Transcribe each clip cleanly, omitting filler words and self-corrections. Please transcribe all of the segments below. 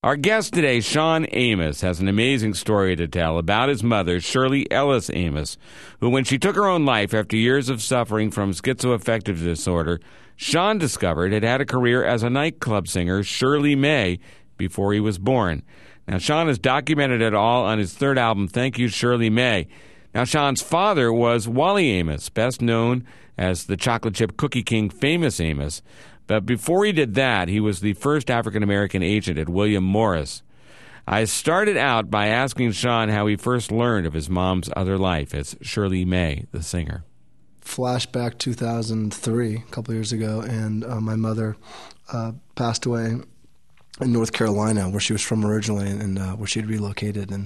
Our guest today, Shawn Amos, has an amazing story to tell about his mother, Shirley Ellis Amos, who, when she took her own life after years of suffering from schizoaffective disorder, Shawn discovered had a career as a nightclub singer, Shirley May, before he was born. Now, Shawn has documented it all on his third album, Thank You, Shirley May. Now, Shawn's father was Wally Amos, best known as the chocolate chip cookie king Famous Amos. But before he did that, he was the first African-American agent at William Morris. I started out by asking Shawn how he first learned of his mom's other life as Shirley May, the singer. Flashback 2003, a couple years ago, and my mother passed away in North Carolina, where she was from originally, and where she had relocated. And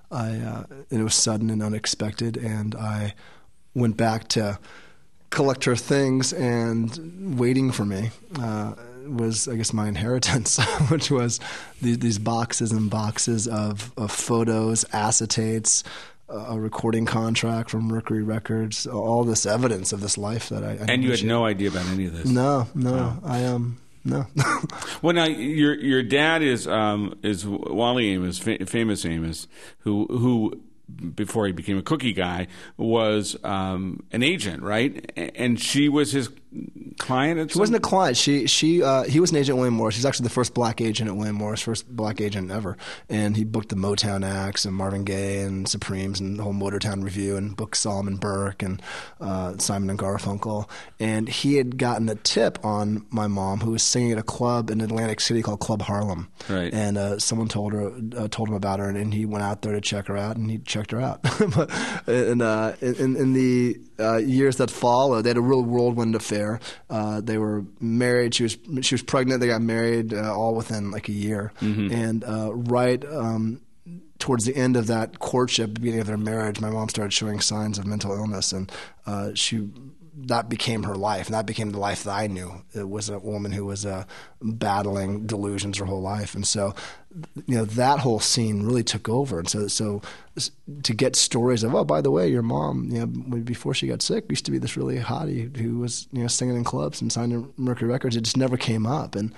it was sudden and unexpected, and I went back to collect her things, and waiting for me was, I guess, my inheritance, which was these boxes and boxes of photos, acetates, a recording contract from Mercury Records, all this evidence of this life that I and you had no idea about any of this? No, Oh. No. Well, now your dad is Wally Amos, Famous Amos, who before he became a cookie guy was an agent, right? And she was his client. She wasn't a client. He was an agent at William Morris. He's actually the first black agent at William Morris, first black agent ever. And he booked the Motown acts and Marvin Gaye and Supremes and the whole Motortown Review, and booked Solomon Burke and Simon and Garfunkel. And he had gotten a tip on my mom, who was singing at a club in Atlantic City called Club Harlem. Right. And someone told him about her, and he went out there to check her out, and he checked her out. But in the years that followed, they had a real whirlwind affair. They were married. She was pregnant. They got married all within like a year. Mm-hmm. And right towards the end of that courtship, beginning of their marriage, my mom started showing signs of mental illness, and that became her life, and that became the life that I knew. It was a woman who was battling delusions her whole life, and so that whole scene really took over. And so to get stories of, oh, by the way, your mom, before she got sick, used to be this really hottie who was singing in clubs and signed to Mercury Records. It just never came up, and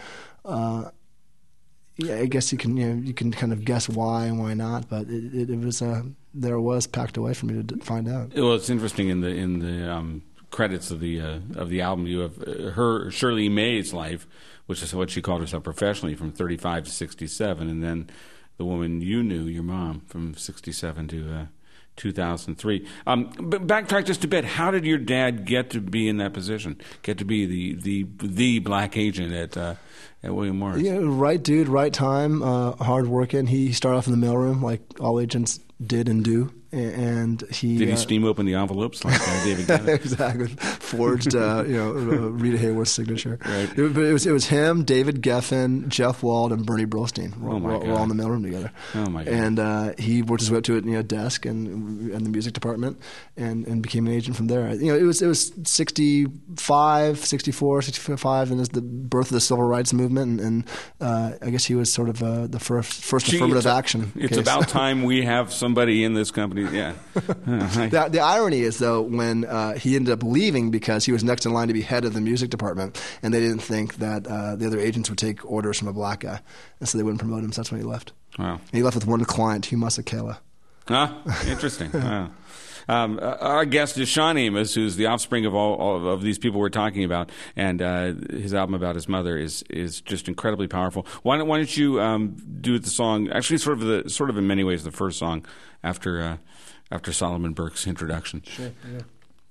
I guess you can kind of guess why and why not, but it was packed away for me to find out. Well, it's interesting in the credits of the album, you have her Shirley May's life, which is what she called herself professionally, from 35 to 67, and then the woman you knew, your mom, from 67 to 2003. But backtrack just a bit. How did your dad get to be in that position? Get to be the black agent at William Morris? Yeah, right dude, right time, hard working. He started off in the mailroom like all agents did and do. And did he steam open the envelopes like David Guetta? Exactly, forged Rita Hayworth's signature. Right. But it was him, David Geffen, Jeff Wald, and Bernie Brillstein. We're all in the mailroom together. Oh my God! And he worked his way up to a desk and in the music department, and became an agent from there. It was 65, 64, 65, and it's the birth of the civil rights movement, and I guess he was sort of the first affirmative action. It's case. about time we have somebody in this company. Yeah. The irony is, though, when he ended up leaving because he was next in line to be head of the music department, and they didn't think that the other agents would take orders from a black guy, and so they wouldn't promote him. So that's when he left. Wow. And he left with one client, Hugh Masekela. Interesting. Wow. Our guest is Shawn Amos, who's the offspring of all of these people we're talking about, and his album about his mother is just incredibly powerful. Why don't you do the song? Actually, sort of in many ways the first song after Solomon Burke's introduction. Sure. Yeah.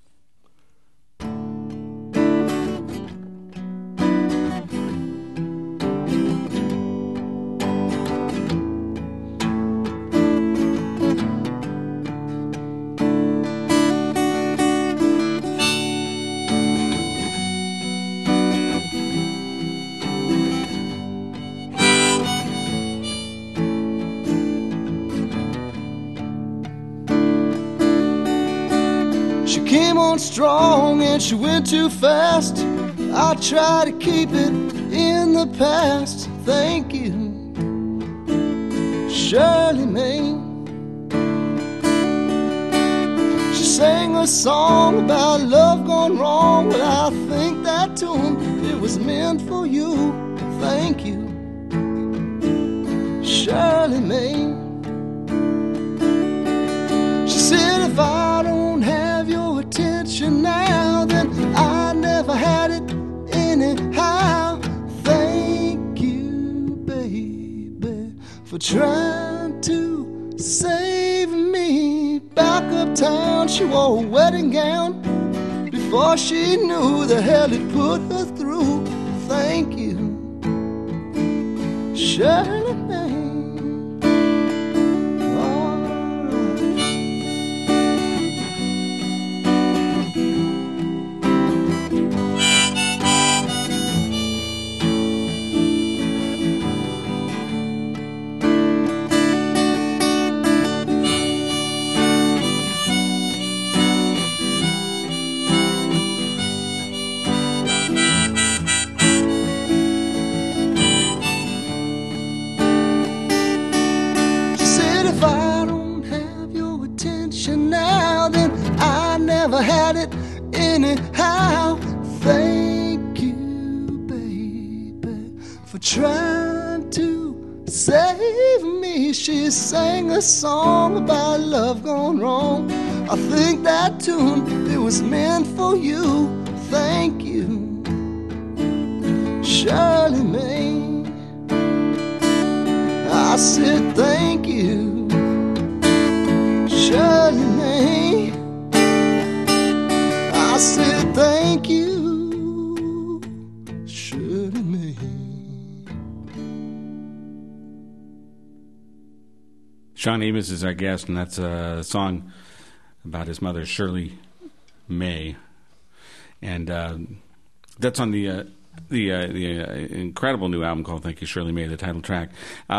She came on strong and she went too fast. I try to keep it in the past. Thank you, Shirley May. She sang a song about love gone wrong. Well, I think that tune, it was meant for you. Thank you, for trying to save me. Back uptown, she wore a wedding gown before she knew the hell it put her through. Thank you, Shirley Mae. If I don't have your attention now, then I never had it anyhow. Thank you, baby, for trying to save me. She sang a song about love gone wrong. I think that tune, it was meant for you. Thank you, Shirley Mae. I said thank you, Shirley Mae. I said thank you, Shirley Mae. Shawn Amos is our guest, and that's a song about his mother, Shirley Mae. And that's on the incredible new album called Thank You, Shirley Mae, the title track.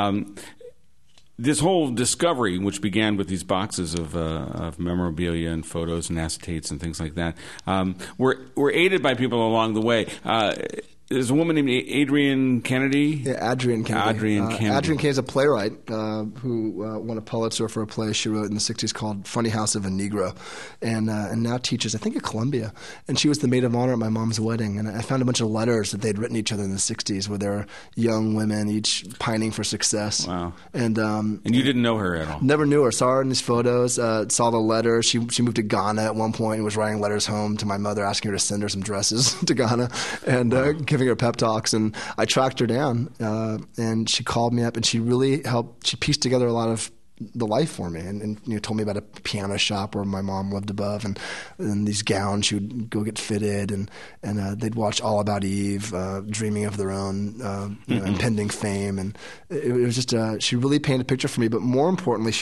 This whole discovery, which began with these boxes of memorabilia and photos and acetates and things like that, were aided by people along the way. There's a woman named Adrienne Kennedy. Yeah, Adrienne Kennedy. Adrienne Kennedy is a playwright who won a Pulitzer for a play she wrote in the 60s called Funny House of a Negro, and now teaches, I think, at Columbia. And she was the maid of honor at my mom's wedding. And I found a bunch of letters that they'd written each other in the 60s where they were young women, each pining for success. Wow. And you didn't know her at all? Never knew her. Saw her in these photos, saw the letters. She moved to Ghana at one point and was writing letters home to my mother asking her to send her some dresses to Ghana and giving her pep talks. And I tracked her down and she called me up and she really helped. She pieced together a lot of the life for me and told me about a piano shop where my mom lived above and these gowns she would go get fitted and they'd watch All About Eve, dreaming of their own impending fame. And it was just she really painted a picture for me, but more importantly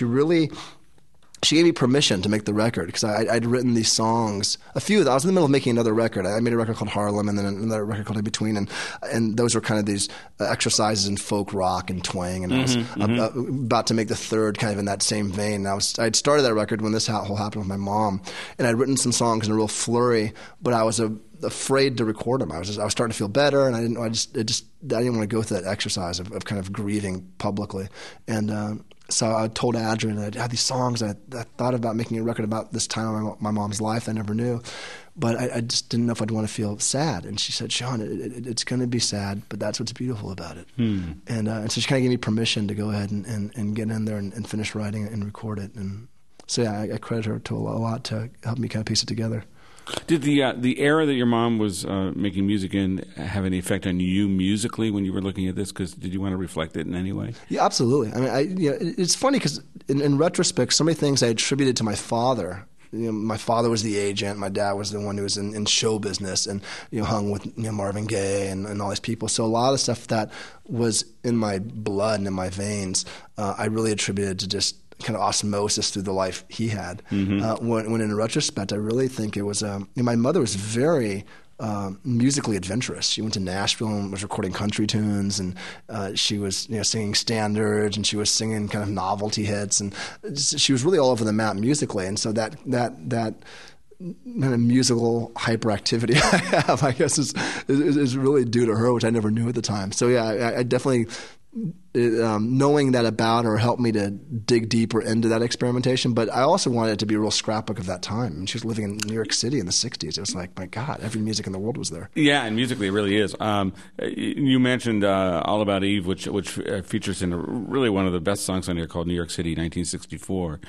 she gave me permission to make the record because I'd written these songs. I was in the middle of making another record. I made a record called Harlem and then another record called In Between, and those were kind of these exercises in folk rock and twang. And I was about to make the third kind of in that same vein. And I'd started that record when this whole happened with my mom, and I'd written some songs in a real flurry, but I was afraid to record them. I was starting to feel better, and I didn't want to go through that exercise of kind of grieving publicly. And so I told Adrienne I had these songs. I thought about making a record about this time of my mom's life. I never knew, but I just didn't know if I'd want to feel sad. And she said, "Shawn, it's going to be sad, but that's what's beautiful about it." And so she kind of gave me permission to go ahead and get in there and finish writing and record it. And so yeah, I credit her to a lot to help me kind of piece it together. Did the era that your mom was making music in have any effect on you musically when you were looking at this? Because did you want to reflect it in any way? Yeah, absolutely. I mean, it's funny because in retrospect, so many things I attributed to my father. My father was the agent. My dad was the one who was in show business and hung with Marvin Gaye and all these people. So a lot of stuff that was in my blood and in my veins, I really attributed to just kind of osmosis through the life he had. When in retrospect, I really think it was my mother was very musically adventurous. She went to Nashville and was recording country tunes, and she was singing standards, and she was singing kind of novelty hits, and she was really all over the map musically. And so that kind of musical hyperactivity I have, I guess, is really due to her, which I never knew at the time. So yeah, I definitely. Knowing that about her helped me to dig deeper into that experimentation, but I also wanted it to be a real scrapbook of that time. And she was living in New York City in the 60s. It was like, my God, every music in the world was there. Yeah, and musically it really is. You mentioned All About Eve, which features in really one of the best songs on here called New York City, 1964.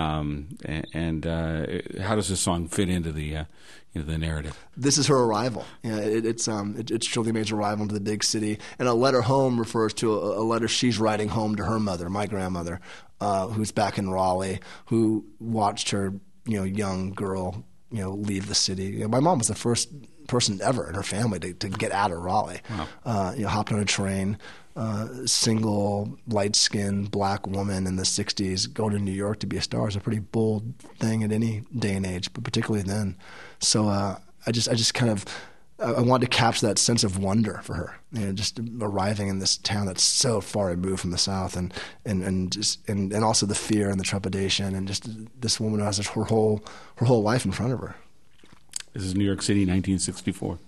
And how does this song fit into the narrative? This is her arrival. It's Shirley Mae's arrival into the big city, and A Letter Home refers to a letter letter she's writing home to her mother, my grandmother, who's back in Raleigh, who watched her, young girl, leave the city. My mom was the first person ever in her family to get out of Raleigh. Wow. Hopped on a train, single, light-skinned black woman in the 60s, go to New York to be a star is a pretty bold thing at any day and age, but particularly then. So I just kind of I wanted to capture that sense of wonder for her, just arriving in this town that's so far removed from the South, and also the fear and the trepidation, and just this woman who has her whole life in front of her. This is New York City, 1964.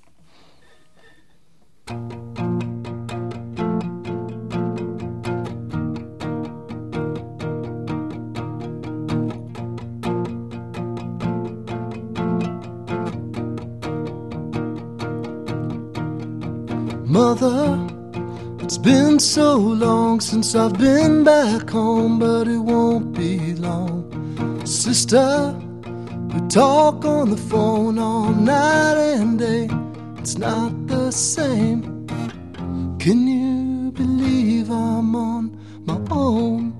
Mother, it's been so long since I've been back home, but it won't be long. Sister, we talk on the phone all night and day. It's not the same. Can you believe I'm on my own?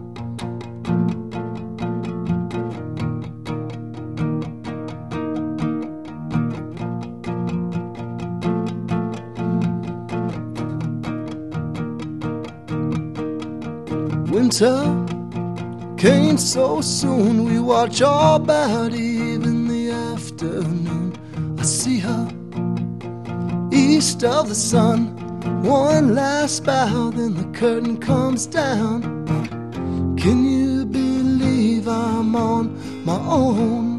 Winter came so soon, we watch all about Eve in the afternoon. I see her east of the sun, one last bow, then the curtain comes down. Can you believe I'm on my own?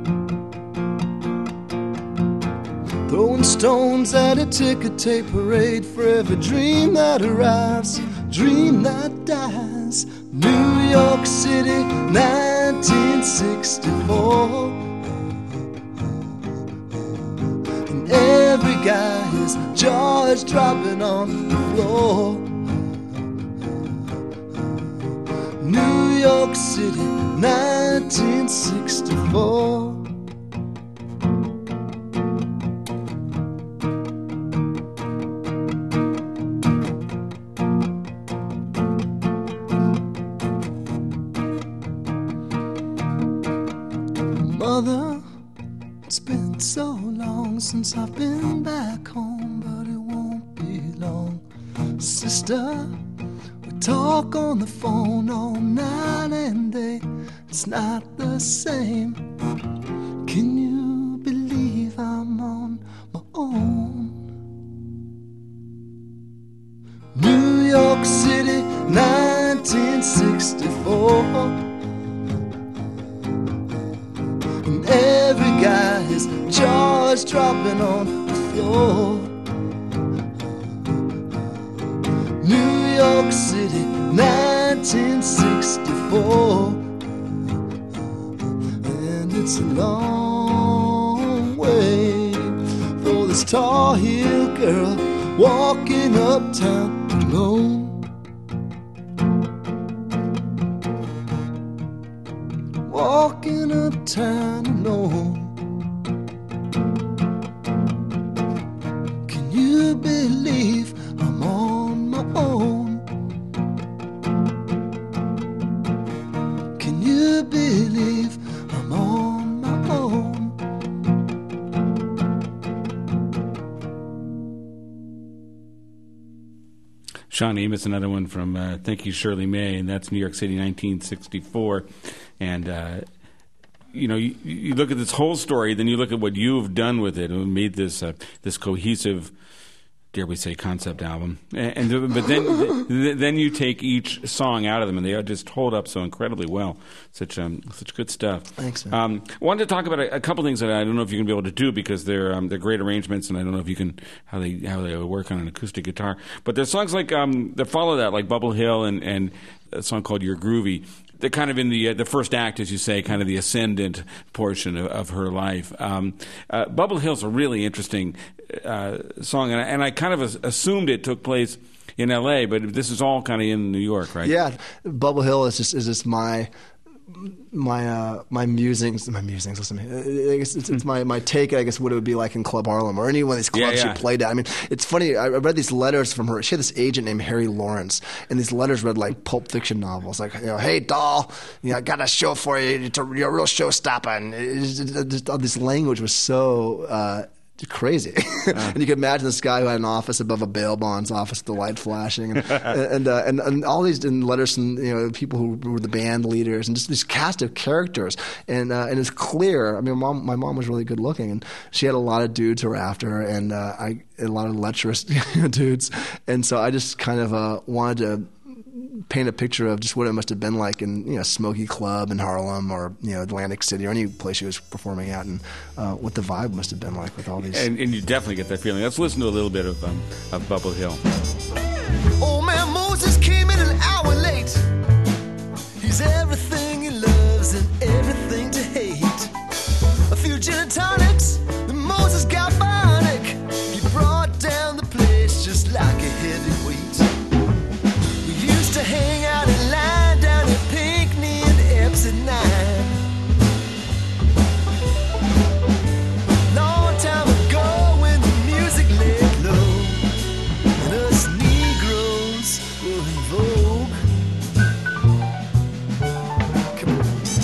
Throwing stones at a ticker tape parade for every dream that arrives, dream that dies. New York City, 1964. And every guy, his jaw is dropping on the floor. New York City, 1964. Mother, it's been so long since I've been back home, but it won't be long. Sister, we talk on the phone all night and day. It's not the same. Can you believe I'm on my own? New York City, 1964. Every guy, his jaw's dropping on the floor. New York City, 1964. And it's a long way for this Tar Heel girl walking uptown alone. Walking uptown alone. Can you believe I'm on my own? Can you believe I'm on my own? Sean Amos, another one from Thank You, Shirley May, and that's New York City, 1964. And, you look at this whole story, then you look at what you've done with it and made this this cohesive, dare we say, concept album. But then you take each song out of them, and they just hold up so incredibly well. Such good stuff. Thanks, man. I wanted to talk about a couple things that I don't know if you're going to be able to do because they're great arrangements, and I don't know if you can how they work on an acoustic guitar. But there's songs like that follow that, like Bubble Hill and a song called You're Groovy. They're kind of in the first act, as you say, kind of the ascendant portion of her life. Bubble Hill's a really interesting song, and I kind of assumed it took place in L.A., but this is all kind of in New York, right? Yeah, Bubble Hill is just my my musings. Listen to me. I guess it's my take. I guess what it would be like in Club Harlem or any one of these clubs she played at. I mean, it's funny. I read these letters from her. She had this agent named Harry Lawrence, and these letters read like Pulp Fiction novels. Like, hey doll, I got a show for you. You're a real showstopper. And this language was so. Crazy, and you can imagine this guy who had an office above a bail bonds office with the light flashing, and all these letters from people who were the band leaders and just this cast of characters, and it's clear. I mean, my mom was really good looking, and she had a lot of dudes who were after her, and a lot of lecherous dudes, and so I just kind of wanted to paint a picture of just what it must have been like in a smoky club in Harlem or Atlantic City or any place she was performing at, and what the vibe must have been like with all these. And you definitely get that feeling. Let's listen to a little bit of Bubble Hill. Old man Moses came in an hour late. He's everything he loves and everything to hate. A few gin and tonics, then Moses got bionic. He brought down the place just like a heavyweight. To hang out and lie down at Pinckney and Epps at night. Long time ago when the music laid low and us Negroes were in vogue. Come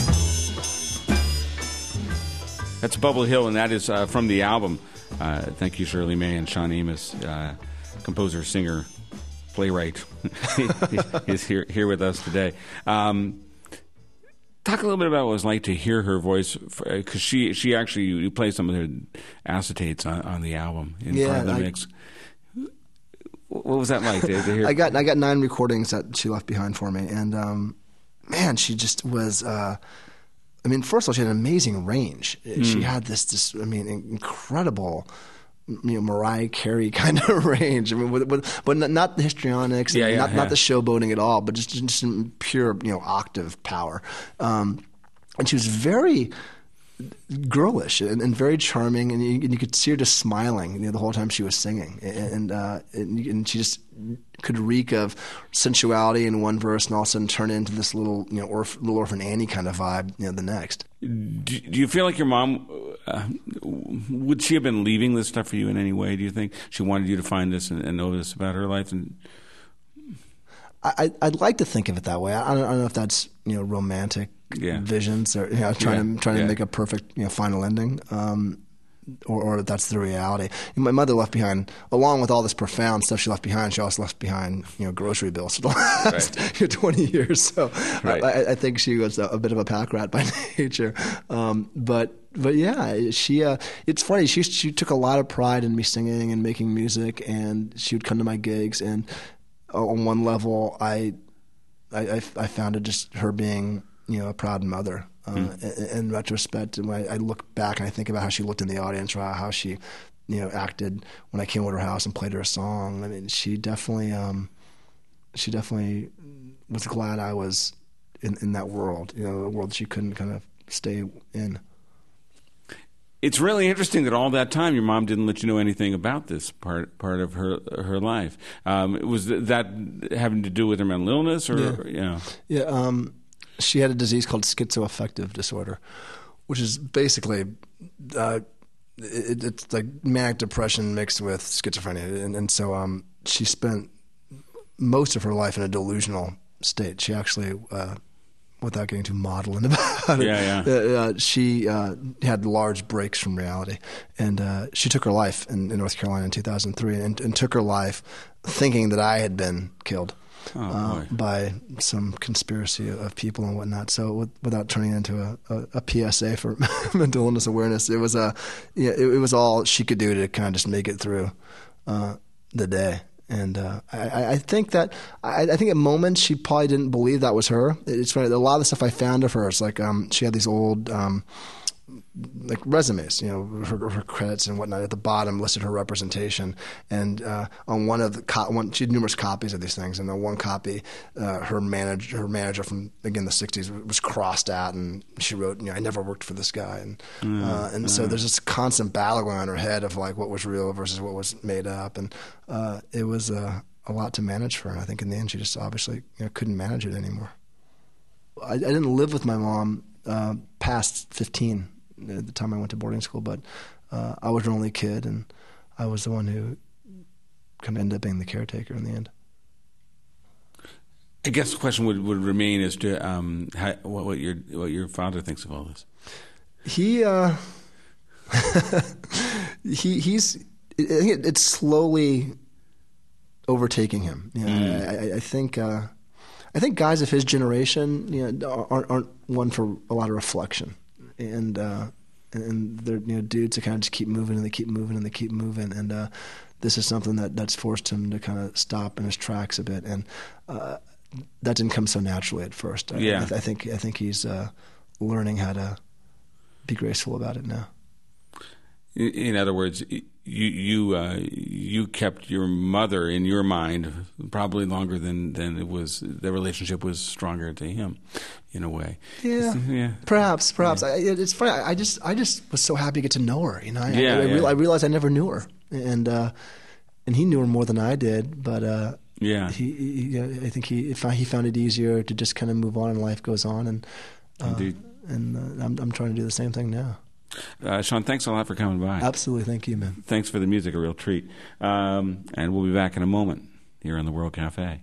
on. That's Bubble Hill, and that is from the album. Thank you, Shirley May and Sean Amos, composer, singer, playwright. He's here with us today. Talk a little bit about what it was like to hear her voice, because she actually, you play some of her acetates on the album in part of the mix. What was that like to hear? I got 9 recordings that she left behind for me, and man, she just was. I mean, first of all, she had an amazing range. She had this incredible. Mariah Carey kind of range. I mean, but not the histrionics, not the showboating at all, but just pure octave power. And she was very girlish and very charming, and you could see her just smiling the whole time she was singing, and she just could reek of sensuality in one verse, and all of a sudden turn into this little little Orphan Annie kind of vibe the next. Do you feel like your mom would she have been leaving this stuff for you in any way? Do you think she wanted you to find this and know this about her life? And I'd like to think of it that way. I don't know if that's romantic visions or trying to make a perfect final ending, or that's the reality. My mother left behind, along with all this profound stuff she left behind. She also left behind grocery bills for the last 20 years. So I think she was a bit of a pack rat by nature. But yeah, she. It's funny. She took a lot of pride in me singing and making music, and she would come to my gigs. And on one level, I found it just her being a proud mother. In retrospect, and when I look back and I think about how she looked in the audience, or how she, acted when I came over to her house and played her a song. I mean, she definitely was glad I was in that world, a world she couldn't kind of stay in. It's really interesting that all that time your mom didn't let you know anything about this part of her life. Was that having to do with her mental illness, or she had a disease called schizoaffective disorder, which is basically it's like manic depression mixed with schizophrenia, and so she spent most of her life in a delusional state. She actually, without getting too maudlin about it, she had large breaks from reality, and she took her life in North Carolina in 2003, and took her life thinking that I had been killed. By some conspiracy of people and whatnot. So without turning it into a PSA for mental illness awareness, it was it was all she could do to kind of just make it through the day. And I think that I think at moments she probably didn't believe that was her. It's funny, a lot of the stuff I found of her is like she had these old like resumes, her credits and whatnot. At the bottom listed her representation, and on one of the she had numerous copies of these things, and on one copy, her manager from again the '60s was crossed out, and she wrote, "I never worked for this guy," and so there's this constant battle going on in her head of like what was real versus what was made up, and it was a lot to manage for her. And I think in the end, she just obviously couldn't manage it anymore. I didn't live with my mom past 15 at the time I went to boarding school, but I was her only kid, and I was the one who kind of ended up being the caretaker in the end. I guess the question would remain as to what your father thinks of all this. He's I think it's slowly overtaking him. I think guys of his generation, aren't one for a lot of reflection, and they're dudes that kind of just keep moving and they keep moving and they keep moving, and this is something that's forced him to kind of stop in his tracks a bit, and that didn't come so naturally at first. I think he's learning how to be graceful about it now. In other words, you kept your mother in your mind probably longer than it was. The relationship was stronger to him, in a way. Yeah. Perhaps. Yeah. It's funny. I just was so happy to get to know her. I realized I never knew her, and he knew her more than I did. But I think he found it easier to just kind of move on, and life goes on. And I'm trying to do the same thing now. Sean, thanks a lot for coming by. Absolutely. Thank you, man. Thanks for the music, a real treat. And we'll be back in a moment here on the World Cafe.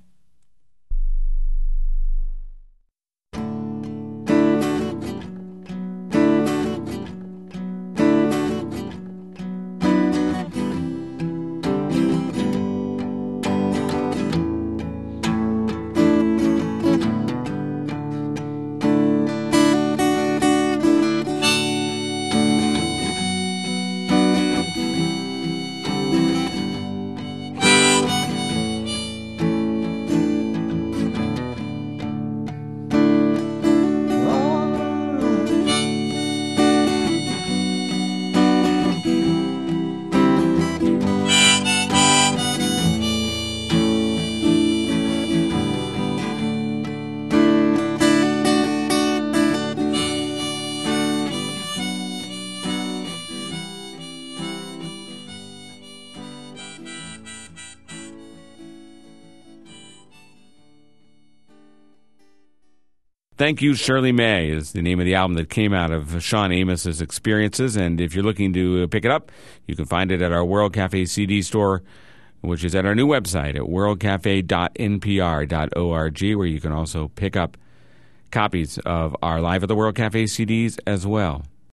Thank You, Shirley May is the name of the album that came out of Sean Amos's experiences. And if you're looking to pick it up, you can find it at our World Cafe CD store, which is at our new website at worldcafe.npr.org, where you can also pick up copies of our Live at the World Cafe CDs as well.